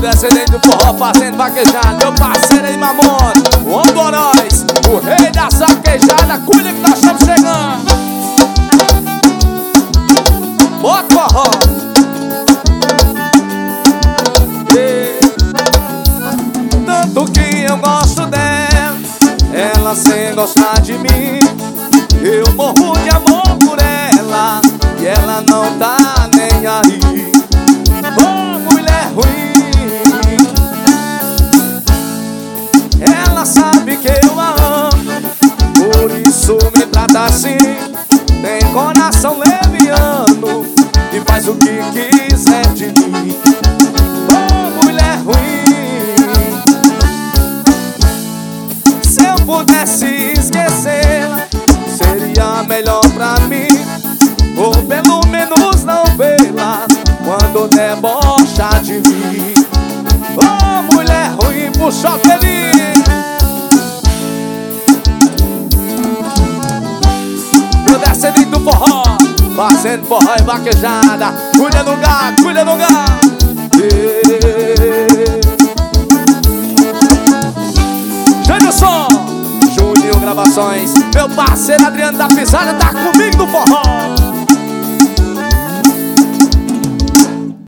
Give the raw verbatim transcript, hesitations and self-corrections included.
descendente do forró fazendo vaquejada. Meu parceiro aí, Mamona, o homem do Oroz, o rei da saquejada. Cuida que nós estamos chegando. Bota forró. E... tanto que eu gosto dela, ela sem gostar de mim. Eu morro de amor por ela e ela não tá nem aí. Oh, mulher ruim, ela sabe que eu a amo, por isso me trata assim. Tem coração leviano e faz o que quiser de mim. Oh, mulher ruim, se eu pudesse esquecê-la, seria melhor pra mim, ou pelo menos não vê-la quando debocha de mim. Oh, mulher ruim, puxa feliz. Meu descendente do forró, fazendo forró e vaquejada. Cuida do gato, cuida do gato. Yeah. Janilson Júnior Gravações, meu parceiro Adriano da Pisada tá comigo no forró.